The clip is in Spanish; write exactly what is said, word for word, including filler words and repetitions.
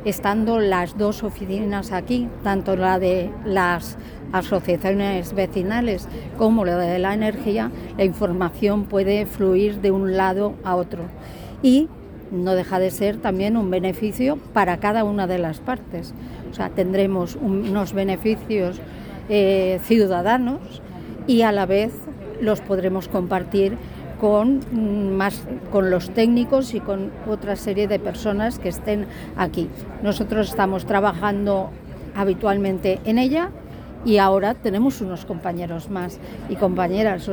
estando las dos oficinas aquí, tanto la de las asociaciones vecinales como la de la energía, la información puede fluir de un lado a otro. Y no deja de ser también un beneficio para cada una de las partes. O sea, tendremos unos beneficios eh, ciudadanos y a la vez los podremos compartir con, más, con los técnicos y con otra serie de personas que estén aquí. Nosotros estamos trabajando habitualmente en ella y ahora tenemos unos compañeros más y compañeras.